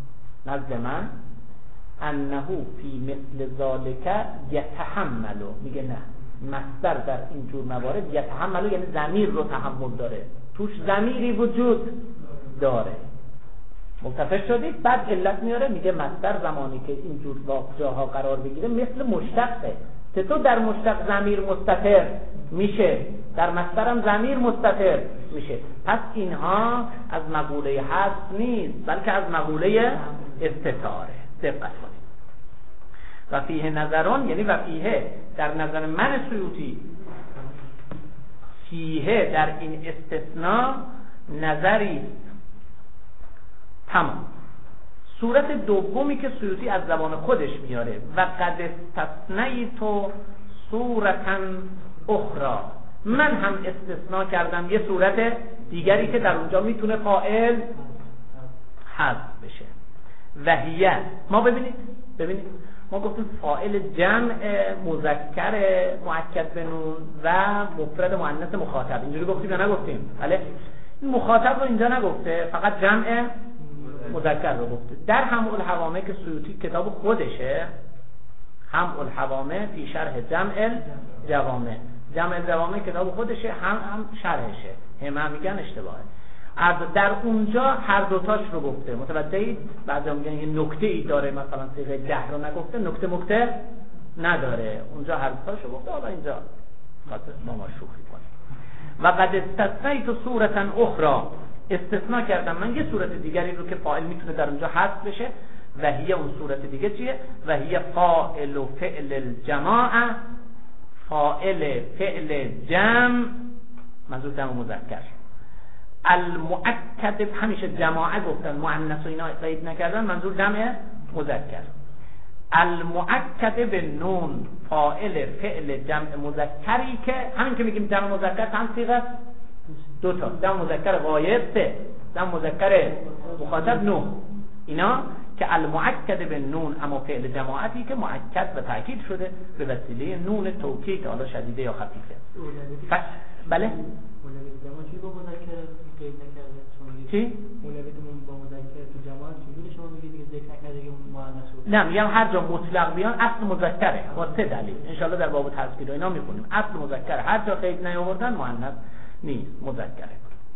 انه فی مثل ذالک یتحملو، میگه نه، مصدر در این جور موارد یتحملو یعنی ضمیر رو تحمل داره، توش ضمیری وجود داره. متفق شدید؟ بعد علت میاره، میگه مصدر زمانی که این جور جاها قرار بگیره مثل مشتقه. چطور در مشتق ضمیر مستتر میشه، در مصدر هم ضمیر مستتر میشه؟ پس اینها از مقوله حذف نیست بلکه از مقوله استتاره. دقت کنید. و فیه نظران، یعنی و فیه در نظر من سیوطی، فیه در این استثناء نظری تمام. صورت دومی که سیوطی از زبان خودش میاره، و قد استثنیت صورتا اخرى، من هم استثناء کردم یه صورت دیگری که در اونجا میتونه فاعل حذف بشه. وهیه، ما ببینید ما گفتیم فاعل جمع مذکر مؤکد به نون و مفرد مؤنث مخاطب، اینجوری گفتیم یا نگفتیم؟ بله. این مخاطب رو اینجا نگفته، فقط جمع مذکر رو گفته. در همع الحوامه که سیوطی کتاب خودشه، همع الحوامه فی شرح جمع الجوامع کتاب خودشه، هم شرحشه، هم میگن اشتباهه. در اونجا هر دوتاش رو گفته. متوجهید؟ بعضی میگن یه نکته ای داره، مثلا صیغه ده رو نگفته، نکته نداره، اونجا هر دوتاش رو گفته، حالا اینجا خاطر ما شوخی کنیم. و قد استثنیت صورتا اخرى، استثناء کردم من یه صورت دیگری رو که فاعل میتونه در اونجا حذف بشه. و هی اون صورت دیگه چیه؟ و هی فاعل و فعل الجماعه، فاعل فعل جمع، منظور جمع مذکر. المؤکد، همیشه جماعه گفتن، مؤنث و اینا قید نکردن، منظور جمع مذکر. المؤکد به نون، فاعل فعل جمع مذکری که همین که میگیم جمع مذکر چند صیغه؟ 2 تا، جمع مذکر غایب 3، جمع مذکر مخاطب 9. اینا که المؤکد به نون، اما فعل جماعتی که مؤکد و تاکید شده به وسیله نون توکید، حالا شدیده یا خفیفه. بله؟ چی با مذکر قید نکرده؟ چی؟ مولویتمون با مذکر تو جماعت چجوری شما میگید که ذکر نکرده که مؤنث بود؟ نه، میگم هر جا مطلق بیان اصل مذکره با 3 دلیل. ان شاء الله در باب تذکیر و اینا میخونیم. اصل مذکره، هر جا قید نیاوردن مؤنث نیست، مذکره.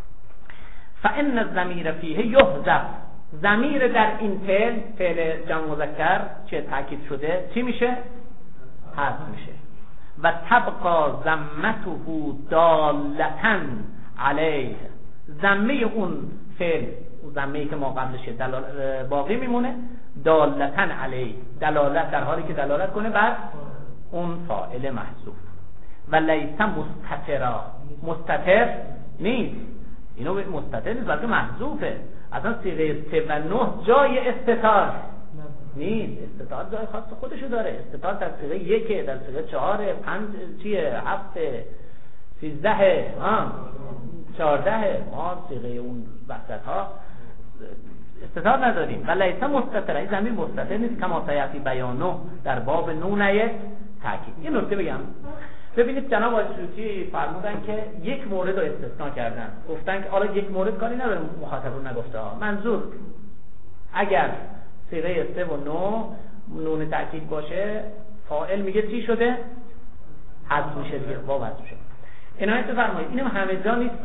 فان الضمیر فیه یحذف، ضمیر در این فعل جمع مذکر چه تاکید شده چی میشه؟ حذف میشه. و تبقى ضمته دالتا علیه، ضمه اون فعل، ضمه‌ای که ما قبلشه باقی میمونه، دالتا علیه، دلالت، در حالی که دلالت کنه بر اون فاعل محذوف. و لیس مستترا، مستتر نیست، اینو مستتر نیست بلکه محذوفه. اصلا صیغه 3 و 9 جای استتار نیست. استتار جای خاص خودشو داره. استتار در صیغه 1، در صیغه 4، 5 چیه، 7، 13، 14. ما صیغه اون وسط ها استتار نداریم. و لیس مستتر، این ضمیر مستتر نیست کما سیاتی بیانو در باب نونه تاکید. یه نکته بگم، ببینید جناب آقای سیوطی فرمودن که یک مورد رو استثناء کردن، گفتن که حالا یک مورد کاری نداره مخاطب رو نگفته ها، منظور اگر صیغه 3 و 9 نون تاکید باشه فاعل میگه چی شده؟ حذف میشه دیگه، واو حذف میشه. عنایت بفرمایید اینم همه جا نیست.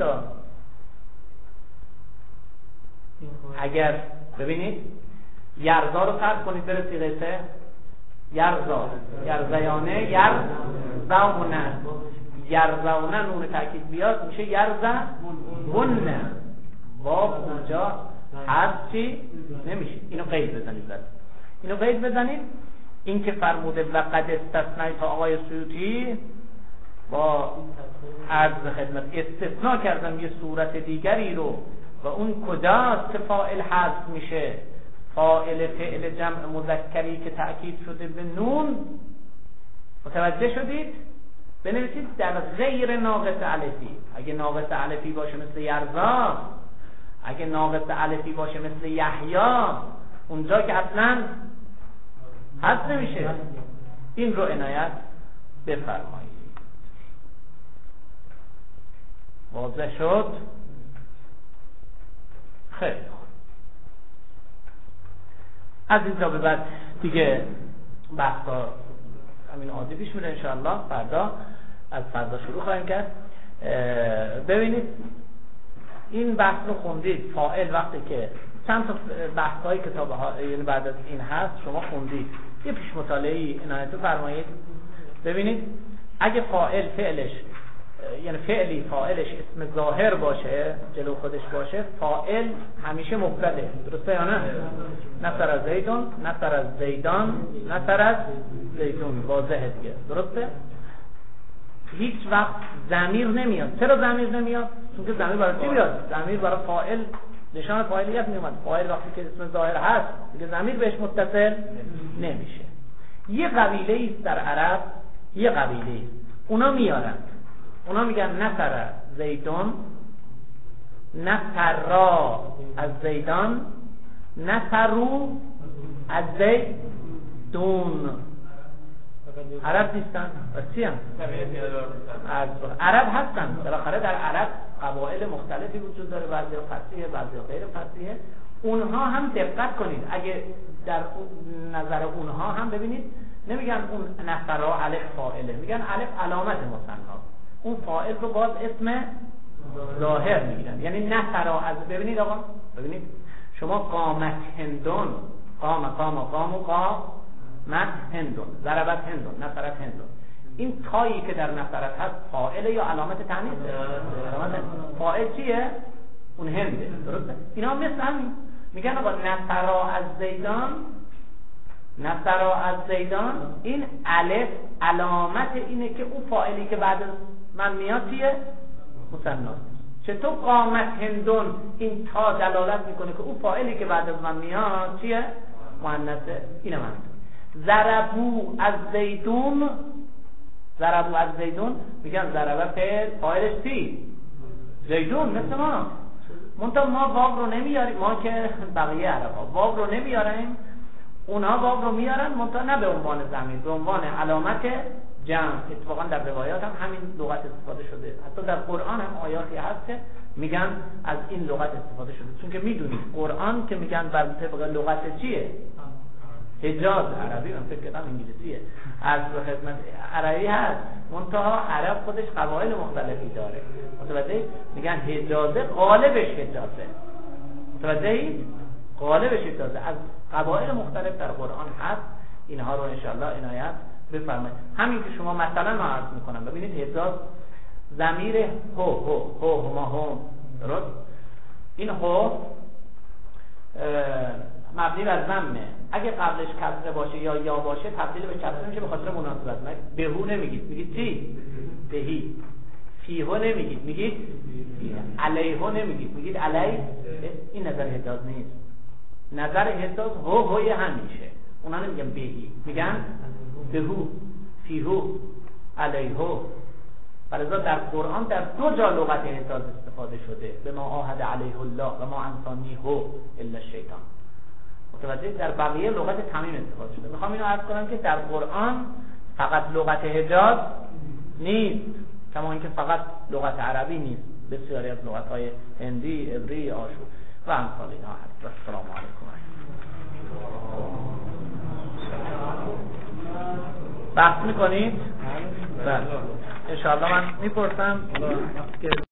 اگر ببینید یرزا رو فرض کنید بره صیغه 3، یرزا، یرزیانه، یرزونه، یرزونه نون تاکید بیاد میشه یرزونه، واو اونجا حذف چی نمیشه. اینو قید بزنید، اینو قید بزنید. این که فرموده و قد استثنای تا آقای سیوطی با عرض خدمت استثناء کردم یه صورت دیگری رو، و اون کجاست که فاعل حذف میشه؟ فاعل فعل جمع مذکری که تأکید شده به نون. متوجه شدید؟ بنویسید در غیر ناقص الفی. اگه ناقص الفی باشه مثل یرزا، اگه ناقص الفی باشه مثل یحیی، اونجا که اصلا حذف نمیشه. این رو عنایت بفرمایید. واضح شد؟ خیلی خوب. از اینجا به بعد دیگه بحثا همین عادی پیش میره انشاءالله. فردا از فردا شروع خواهیم کرد. ببینید این بحث رو خوندید، فاعل وقتی که چند تا بحث های کتاب ها یعنی بعد از این هست شما خوندید، یه پیش مطالعه‌ای عنایت فرمایید. ببینید اگه فاعل فعلش یعنی فعلی فاعلش اسم ظاهر باشه، جلو خودش باشه، فاعل همیشه مبتدأ، درسته یا نه؟ نصر از زیدون، نصر از زیدان، نصر از زیدون، واضحه دیگه، درسته؟ هیچ وقت ضمیر نمیاد. چرا ضمیر نمیاد؟ چون که ضمیر برای چی میاد؟ ضمیر برای فاعل نشان فاعلیت میومد. فاعل وقتی که اسم ظاهر هست دیگه ضمیر بهش متصل نمیشه. یه قبیله است در عرب، یه قبیله اونا میارن، اونا میگن نصر زیدون، نصرا از زیدان، نصرو از زیدون. عرب نیستن؟ چی هم؟ عرب هستن. بالاخره در عرب قبایل مختلفی وجود داره، بعضی فصیحه بعضی غیر فصیحه. اونها هم دقت کنید، اگه در نظر اونها هم ببینید نمیگن اون نصرا الف فاعله، میگن الف علامت مثنا. اون فاعل رو باز اسم ظاهر میگیرن. یعنی نصرا از، ببینید آقا، ببینید شما قامت هندون، قامت هندون، ضربت هندون، نصرت هندون، این تایی که در نصرت هست فاعله یا علامت تانیثه؟ فاعل چیه؟ اون هنده، درسته؟ اینا مثل همین میگن آقا نصرا از زیدان، نصرا از زیدان، این الف علامت اینه که اون فاعلی که بعد من میاد چیه؟ مثناست. چطور قامت هندون، این تا دلالت میکنه که اون فاعلی که بعد از من میاد چیه؟ مؤنثه. اینه من ضربو از زیدون، ضربو از زیدون میگن ضربه فعل، فاعلش چی؟ زیدون. مثل ما منتها ما واو رو نمیاریم، ما که بقیه عربا واو رو نمیاریم، اونها واو رو میارن منتها نه به عنوان ضمیر، به عنوان علامت جمع. اتفاقا در روایات هم همین لغت استفاده شده، حتی در قرآن هم آیاتی هست که میگن از این لغت استفاده شده، چون که میدونید قرآن که میگن بر طبق لغت چیه؟ حجاز عربی، من فکر کردم انگلیسیه، از خدمت عربی هست، منتها عرب خودش قبایل مختلفی داره، متوجه؟ میگن حجازه، غالبش حجازه، متوجه؟ غالبش حجازه، از قبایل مختلف در قرآن هست. اینها رو انشاءالله عنایت بفرمایید. همین که شما مثلا ما عرض میکنم، ببینید حجاز ضمیر هو ما هم، درست؟ این هو مبنی بر ضمه، اگه قبلش کسره باشه یا باشه تبدیل به کسره میشه به خاطر مناسبت. بهو نمیگید، میگید چی؟ بهی. فیهو نمیگید، میگید علیهو نمیگید، میگید علیه. این نظر حجاز نیست. نظر حجاز هوی همیشه، اونا نمیگن بهی، میگن بهو، فیهو، علیهو. ولذا در قرآن در 2 جا لغت حجاز استفاده شده، به ما عاهد علیه الله و ما انسانیه الا الشیطان. متوجه؟ در بقیه لغت تمیم استفاده شده. میخوام اینو عرض کنم که در قرآن فقط لغت حجاز نیست، کما اینکه فقط لغت عربی نیست، بسیاری از لغت‌های هندی، عبری، آشور و امثال اینها هست. السلام علیکم. بحث میکنید؟ بله. ان شاء الله من میپرسم که